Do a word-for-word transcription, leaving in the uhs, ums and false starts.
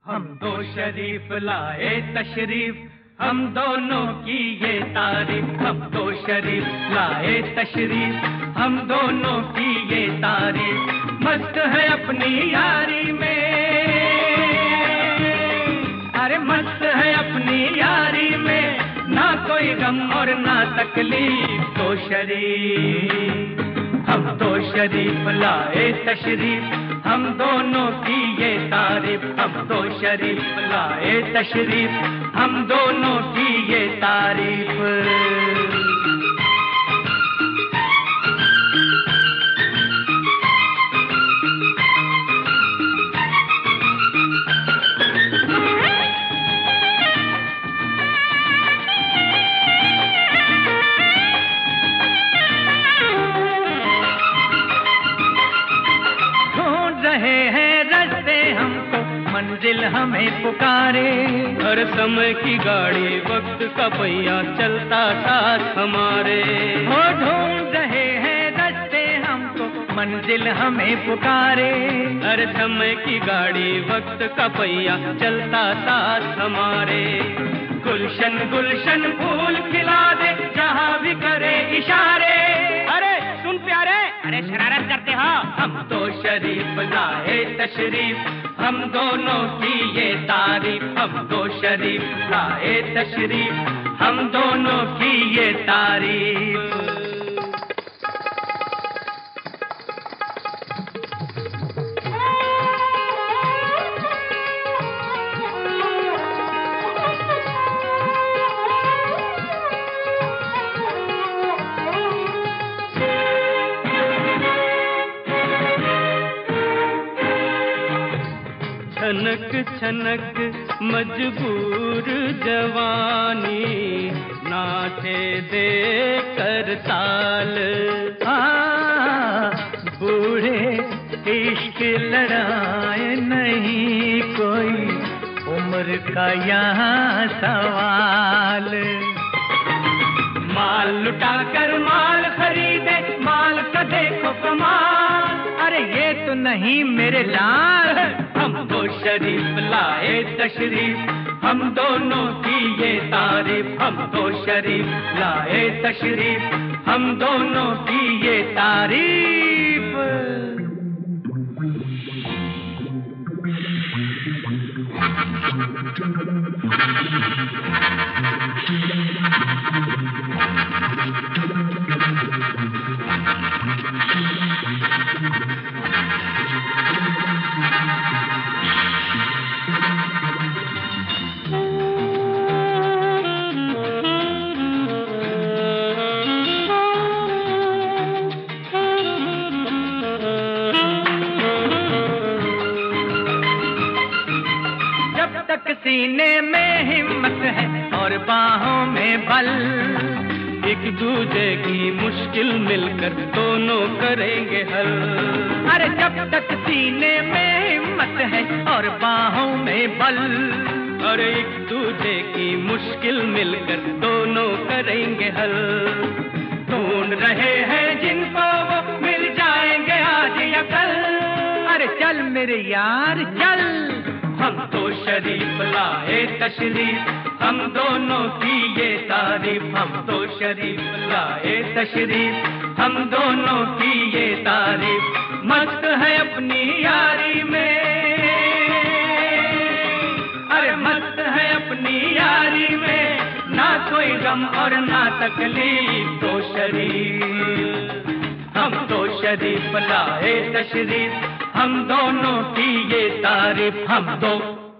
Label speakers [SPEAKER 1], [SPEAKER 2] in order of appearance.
[SPEAKER 1] हम दो शरीफ लाए तशरीफ, हम दोनों की ये तारीफ। हम दो शरीफ लाए तशरीफ, हम दोनों की ये तारीफ। मस्त है अपनी यारी में, अरे मस्त है अपनी यारी में, ना कोई गम और ना तकलीफ। दो शरीफ, हम दो शरीफ लाए तशरीफ, हम दोनों की ये तारीफ। हम दो शरीफ लाए तशरीफ, हम दोनों की ये तारीफ। मंजिल हमें पुकारे, हर समय की गाड़ी वक्त का पहिया चलता साथ हमारे। हो ढूंढ रहे हैं रास्ते हमको, मंजिल हमें पुकारे, हर समय की गाड़ी वक्त का पहिया चलता साथ हमारे। गुलशन गुलशन फूल खिला दे जहाँ भी करे इशारे। अरे सुन प्यारे, अरे शरारत करते हो। हम दो शरीफ लाए तशरीफ, हम दोनों की ये तारीफ। हम दो शरीफ लाए तशरीफ, हम दोनों की ये तारीफ। छनक छनक मजबूर जवानी, नाचे दे कर ताल। आ, बूढ़े इश्क लड़ाए नहीं कोई उम्र का यहाँ सवाल। माल लुटा कर माल खरीदे, माल का देखो कमाल। अरे ये तो नहीं मेरे लाल। हम दो शरीफ लाए तशरीफ, हम दोनों की ये तारीफ। हम दो शरीफ लाए तशरीफ, हम दोनों की ये तारीफ। सीने में हिम्मत है और बाहों में बल, एक दूजे की मुश्किल मिलकर दोनों करेंगे हल। अरे जब तक सीने में हिम्मत है और बाहों में बल, अरे एक दूजे की मुश्किल मिलकर दोनों करेंगे हल। ढूंढ रहे हैं जिनको वो मिल जाएंगे आज या कल। अरे चल मेरे यार चल। हम दो शरीफ लाए तशरीफ, हम दोनों की ये तारीफ। हम दो शरीफ लाए तशरीफ, हम दोनों की ये तारीफ। मस्त है अपनी यारी में, अरे मस्त है अपनी यारी में, ना कोई गम और ना तकलीफ। दो शरीफ, हम दो शरीफ लाए तशरीफ, हम दोनों की ये तारीफ। हम दो